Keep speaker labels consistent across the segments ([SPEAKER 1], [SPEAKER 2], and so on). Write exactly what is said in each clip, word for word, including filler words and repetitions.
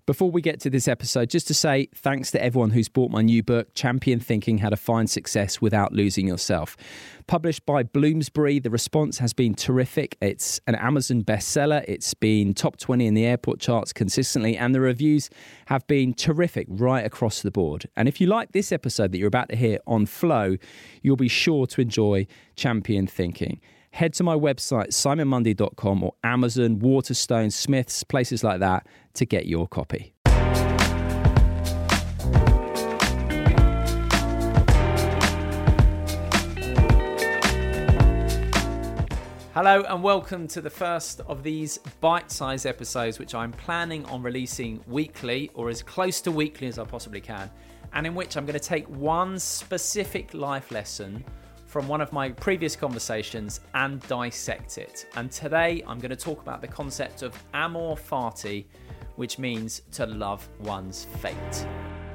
[SPEAKER 1] Before we get to this episode, just to say thanks to everyone who's bought my new book, Champion Thinking: How to Find Success Without Losing Yourself. Published by Bloomsbury, the response has been terrific. It's an Amazon bestseller. It's been top twenty in the airport charts consistently, and the reviews have been terrific right across the board. And if you like this episode that you're about to hear on Flow, you'll be sure to enjoy Champion Thinking. Head to my website, simon mundy dot com, or Amazon, Waterstone, Smiths, places like that to get your copy. Hello and welcome to the first of these bite-sized episodes, which I'm planning on releasing weekly or as close to weekly as I possibly can, and in which I'm going to take one specific life lesson from one of my previous conversations and dissect it. And today I'm going to talk about the concept of amor fati, which means to love one's fate.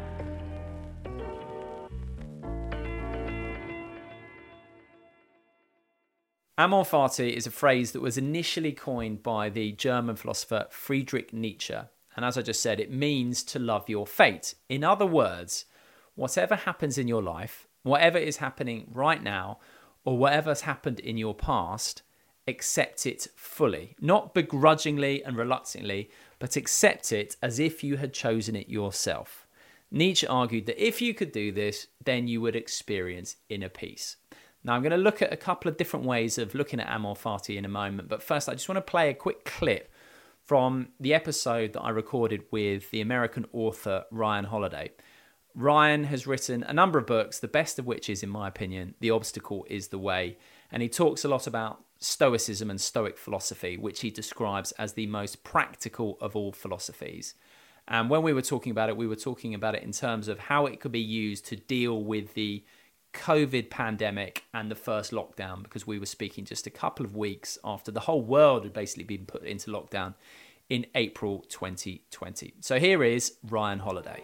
[SPEAKER 1] Amor fati is a phrase that was initially coined by the German philosopher Friedrich Nietzsche. And as I just said, it means to love your fate. In other words, whatever happens in your life, whatever is happening right now, or whatever's happened in your past, accept it fully. Not begrudgingly and reluctantly, but accept it as if you had chosen it yourself. Nietzsche argued that if you could do this, then you would experience inner peace. Now, I'm going to look at a couple of different ways of looking at amor fati in a moment, but first I just want to play a quick clip from the episode that I recorded with the American author Ryan Holiday. Ryan has written a number of books, the best of which is, in my opinion, The Obstacle is the Way. And he talks a lot about Stoicism and Stoic philosophy, which he describes as the most practical of all philosophies. And when we were talking about it, we were talking about it in terms of how it could be used to deal with the COVID pandemic and the first lockdown, because we were speaking just a couple of weeks after the whole world had basically been put into lockdown in April twenty twenty. So here is Ryan Holiday.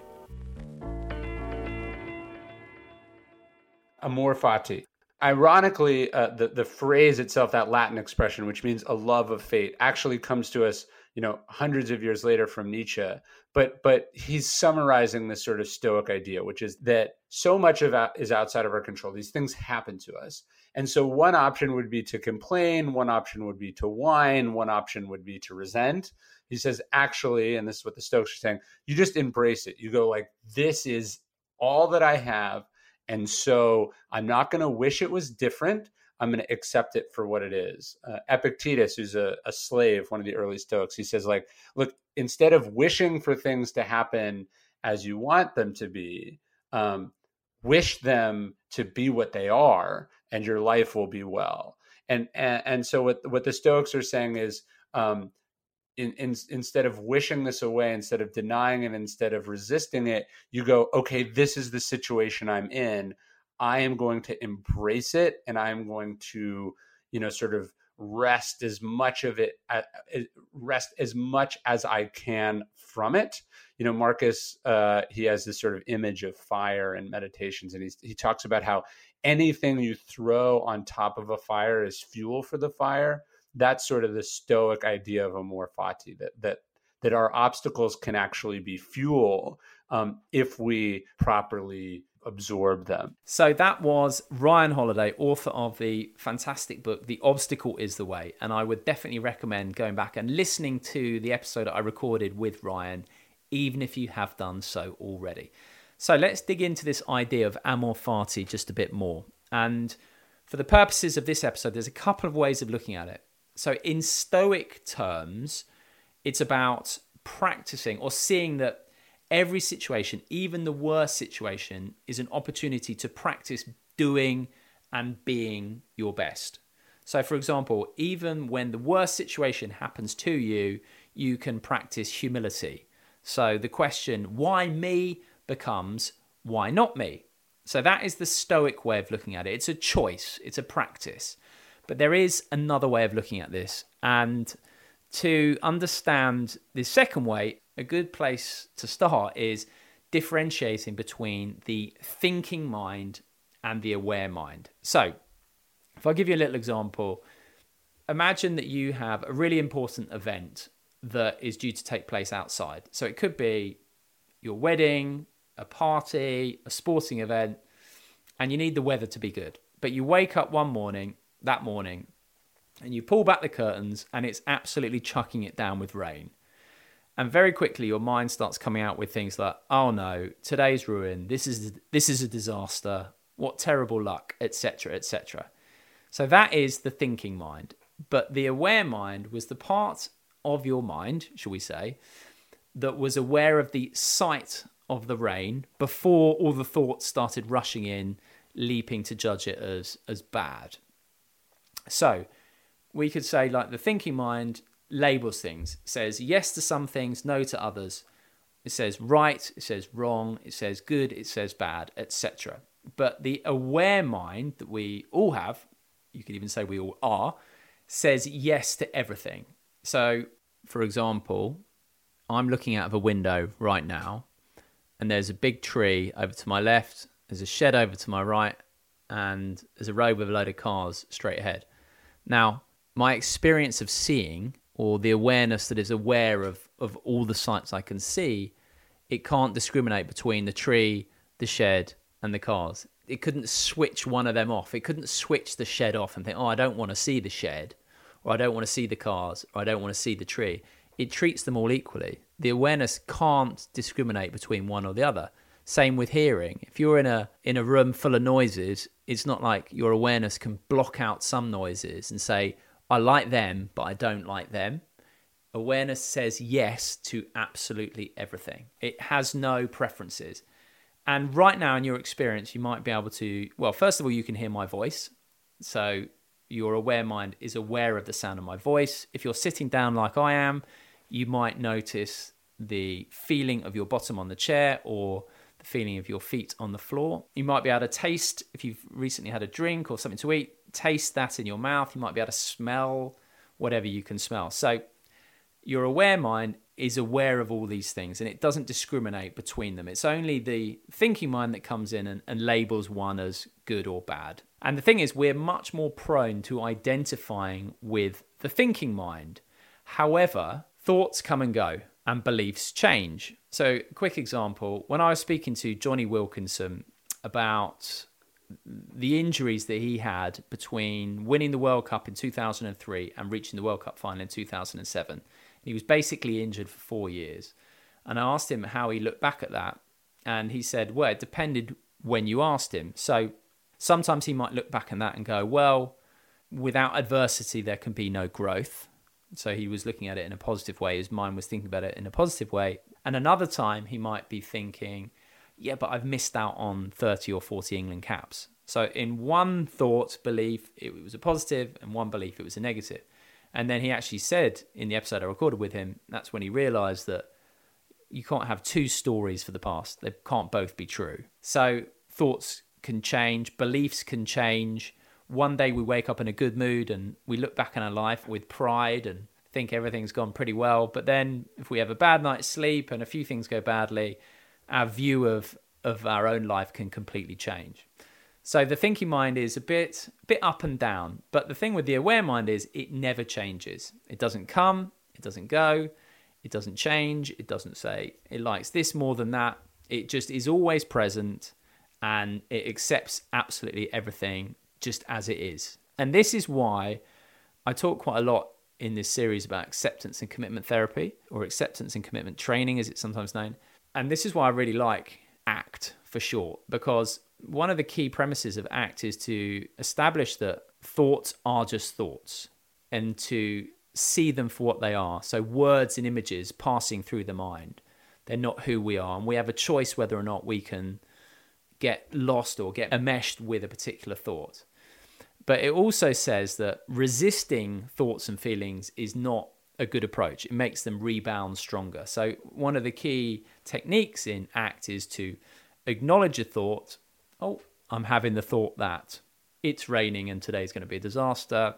[SPEAKER 2] Amor fati. Ironically, uh, the, the phrase itself, that Latin expression, which means a love of fate, actually comes to us, you know, hundreds of years later from Nietzsche. But but he's summarizing this sort of Stoic idea, which is that so much of that is outside of our control. These things happen to us. And so one option would be to complain. One option would be to whine. One option would be to resent. He says, actually, and this is what the Stoics are saying, you just embrace it. You go like, this is all that I have. And so I'm not going to wish it was different. I'm going to accept it for what it is. Uh, Epictetus, who's a, a slave, one of the early Stoics, he says, like, look, instead of wishing for things to happen as you want them to be, um, wish them to be what they are, and your life will be well. And and, and so what, what the Stoics are saying is, um, In, in, instead of wishing this away, instead of denying it, instead of resisting it, you go, okay, this is the situation I'm in. I am going to embrace it, and I am going to, you know, sort of rest as much of it, uh, rest as much as I can from it. You know, Marcus, uh, he has this sort of image of fire in Meditations, and he's, he talks about how anything you throw on top of a fire is fuel for the fire. That's sort of the Stoic idea of amor fati, that that that our obstacles can actually be fuel um, if we properly absorb them.
[SPEAKER 1] So that was Ryan Holiday, author of the fantastic book, The Obstacle is the Way. And I would definitely recommend going back and listening to the episode that I recorded with Ryan, even if you have done so already. So let's dig into this idea of amor fati just a bit more. And for the purposes of this episode, there's a couple of ways of looking at it. So in Stoic terms, it's about practicing or seeing that every situation, even the worst situation, is an opportunity to practice doing and being your best. So for example, even when the worst situation happens to you, you can practice humility. So the question, why me, becomes, why not me? So that is the Stoic way of looking at it. It's a choice, it's a practice. But there is another way of looking at this. And to understand the second way, a good place to start is differentiating between the thinking mind and the aware mind. So if I give you a little example, imagine that you have a really important event that is due to take place outside. So it could be your wedding, a party, a sporting event, and you need the weather to be good. But you wake up one morning, that morning, and you pull back the curtains and it's absolutely chucking it down with rain. And very quickly your mind starts coming out with things like, oh no, today's ruined, this is this is a disaster, what terrible luck, et cetera, et cetera. So that is the thinking mind. But the aware mind was the part of your mind, shall we say, that was aware of the sight of the rain before all the thoughts started rushing in, leaping to judge it as, as bad. So we could say, like, the thinking mind labels things, it says yes to some things, no to others. It says right, it says wrong, it says good, it says bad, et cetera. But the aware mind that we all have, you could even say we all are, says yes to everything. So, for example, I'm looking out of a window right now, and there's a big tree over to my left, there's a shed over to my right, and there's a road with a load of cars straight ahead. Now, my experience of seeing, or the awareness that is aware of, of all the sights I can see, it can't discriminate between the tree, the shed, and the cars. It couldn't switch one of them off. It couldn't switch the shed off and think, oh, I don't want to see the shed, or I don't want to see the cars, or I don't want to see the tree. It treats them all equally. The awareness can't discriminate between one or the other. Same with hearing. If you're in a in a room full of noises, it's not like your awareness can block out some noises and say, I like them, but I don't like them. Awareness says yes to absolutely everything. It has no preferences. And right now in your experience, you might be able to, well, first of all, you can hear my voice. So your aware mind is aware of the sound of my voice. If you're sitting down like I am, you might notice the feeling of your bottom on the chair or the feeling of your feet on the floor. You might be able to taste, if you've recently had a drink or something to eat, taste that in your mouth. You might be able to smell whatever you can smell. So your aware mind is aware of all these things, and it doesn't discriminate between them. It's only the thinking mind that comes in and, and labels one as good or bad. And the thing is, we're much more prone to identifying with the thinking mind. However, thoughts come and go and beliefs change. So, quick example, when I was speaking to Jonny Wilkinson about the injuries that he had between winning the World Cup in two thousand three and reaching the World Cup final in two thousand seven, he was basically injured for four years. And I asked him how he looked back at that. And he said, well, it depended when you asked him. So sometimes he might look back on that and go, well, without adversity, there can be no growth. So he was looking at it in a positive way. His mind was thinking about it in a positive way. And another time he might be thinking, yeah, but I've missed out on thirty or forty England caps. So in one thought, belief, it was a positive, and one belief, it was a negative. And then he actually said in the episode I recorded with him, that's when he realised that you can't have two stories for the past. They can't both be true. So thoughts can change, beliefs can change. One day we wake up in a good mood and we look back on our life with pride and think everything's gone pretty well. But then if we have a bad night's sleep and a few things go badly, our view of, of our own life can completely change. So the thinking mind is a bit, bit up and down. But the thing with the aware mind is it never changes. It doesn't come, it doesn't go, it doesn't change, it doesn't say it likes this more than that. It just is always present and it accepts absolutely everything just as it is. And this is why I talk quite a lot in this series about acceptance and commitment therapy, or acceptance and commitment training as it's sometimes known. And this is why I really like ACT for short, because one of the key premises of ACT is to establish that thoughts are just thoughts and to see them for what they are. So words and images passing through the mind, they're not who we are. And we have a choice whether or not we can get lost or get enmeshed with a particular thought. But it also says that resisting thoughts and feelings is not a good approach. It makes them rebound stronger. So one of the key techniques in ACT is to acknowledge a thought. Oh, I'm having the thought that it's raining and today's going to be a disaster.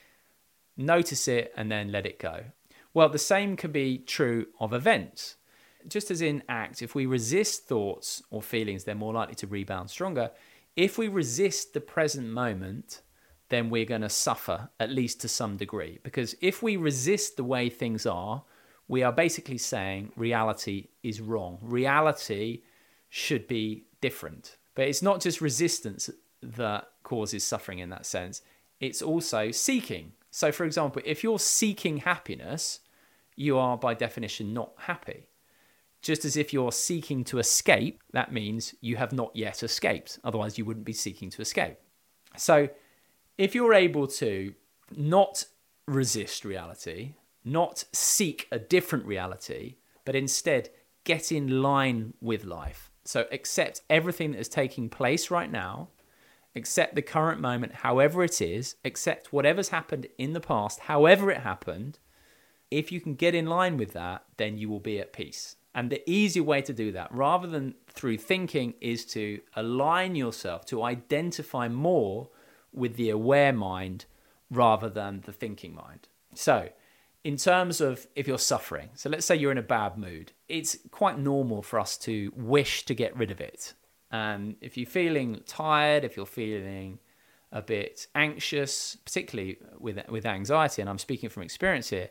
[SPEAKER 1] Notice it and then let it go. Well, the same can be true of events. Just as in ACT, if we resist thoughts or feelings, they're more likely to rebound stronger. If we resist the present moment, then we're going to suffer, at least to some degree. Because if we resist the way things are, we are basically saying reality is wrong. Reality should be different. But it's not just resistance that causes suffering in that sense. It's also seeking. So, for example, if you're seeking happiness, you are by definition not happy. Just as if you're seeking to escape, that means you have not yet escaped. Otherwise, you wouldn't be seeking to escape. So if you're able to not resist reality, not seek a different reality, but instead get in line with life. So accept everything that is taking place right now, accept the current moment, however it is, accept whatever's happened in the past, however it happened. If you can get in line with that, then you will be at peace. And the easy way to do that, rather than through thinking, is to align yourself, to identify more with the aware mind rather than the thinking mind. So in terms of if you're suffering, so let's say you're in a bad mood, it's quite normal for us to wish to get rid of it. And if you're feeling tired, if you're feeling a bit anxious, particularly with with anxiety, and I'm speaking from experience here,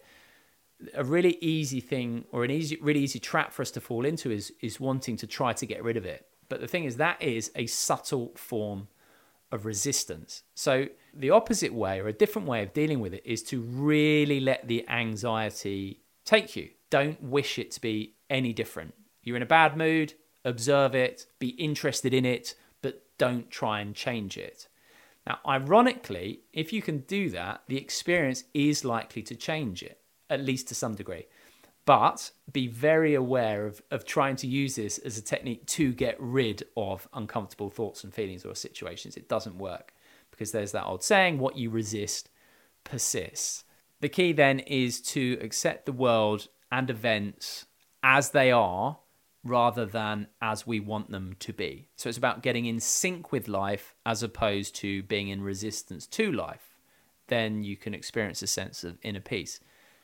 [SPEAKER 1] a really easy thing or an easy, really easy trap for us to fall into is, is wanting to try to get rid of it. But the thing is, that is a subtle form of resistance. So the opposite way, or a different way of dealing with it, is to really let the anxiety take you. Don't wish it to be any different. You're in a bad mood, observe it, be interested in it, but don't try and change it. Now, ironically, if you can do that, the experience is likely to change it, at least to some degree. But be very aware of, of trying to use this as a technique to get rid of uncomfortable thoughts and feelings or situations. It doesn't work, because there's that old saying, what you resist persists. The key then is to accept the world and events as they are, rather than as we want them to be. So it's about getting in sync with life as opposed to being in resistance to life. Then you can experience a sense of inner peace.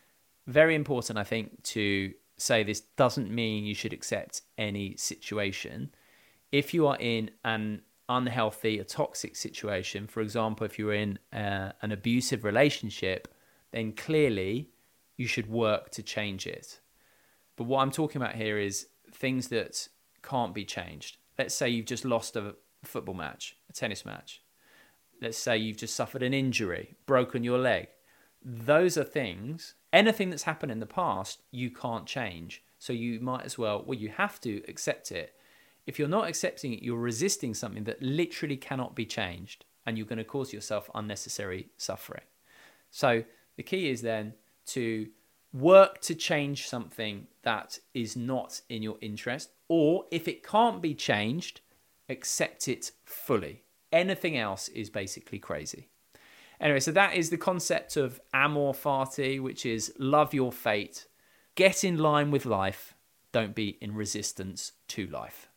[SPEAKER 1] Very important, I think, to say this doesn't mean you should accept any situation. If you are in an unhealthy, a toxic situation, for example, if you're in uh, an abusive relationship, then clearly you should work to change it. But what I'm talking about here is things that can't be changed. Let's say you've just lost a football match, a tennis match. Let's say you've just suffered an injury, broken your leg. Those are things, anything that's happened in the past, you can't change. So you might as well, well, you have to accept it. If you're not accepting it, you're resisting something that literally cannot be changed, and you're going to cause yourself unnecessary suffering. So the key is then to work to change something that is not in your interest, or if it can't be changed, accept it fully. Anything else is basically crazy. Anyway, so that is the concept of amor fati, which is love your fate, get in line with life, don't be in resistance to life.